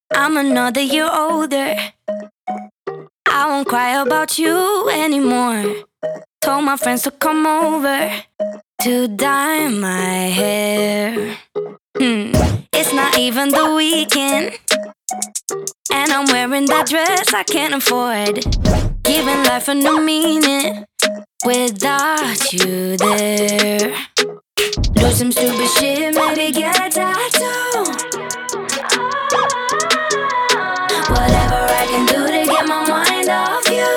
I'm another year older. I won't cry about you anymore. Told my friends to come over to dye my hair. It's not even the weekend, and I'm wearing that dress I can't afford. Giving life a new meaning without you there. Do some stupid shit, maybe get a tattoo. Whatever I can do to get my mind off you.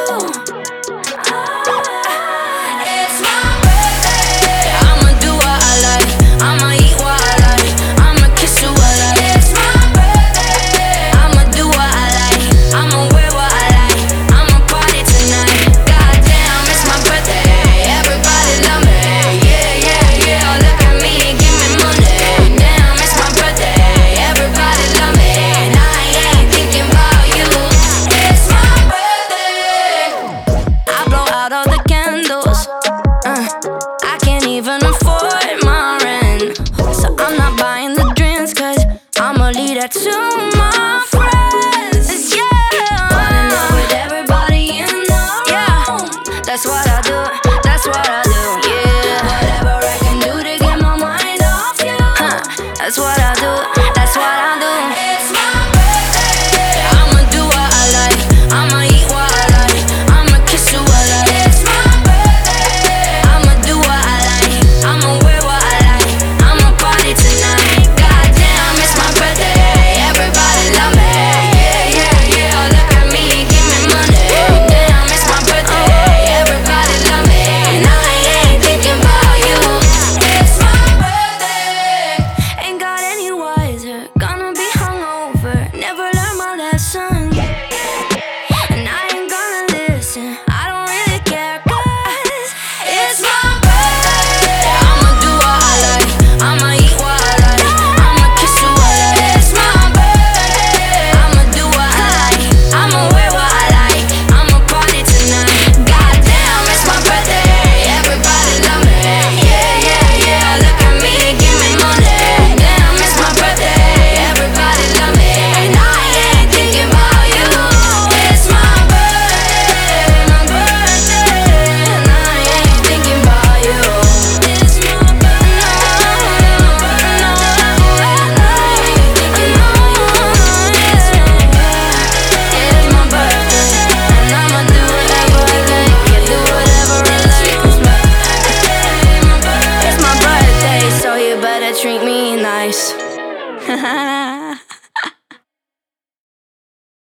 It's my birthday. I'ma do what I like. I'ma eat what I like. I'ma kiss who I like. It's my birthday. I'ma do what I like. I'ma wear what I like. I'ma party tonight. Goddamn, it's my birthday. Everybody love me. Yeah, yeah, yeah. Look at me and give me money. Damn, it's my birthday. Everybody love me. And I ain't thinking about you. It's my birthday. I blow out all the candles. I can't even afford my rent, so I'm not buying the drinks, cause I'ma leave that to my friends. Yeah, falling up with everybody in the room. That's what I do, that's what I do. Yeah, whatever I can do to get my mind off you. That's what I do.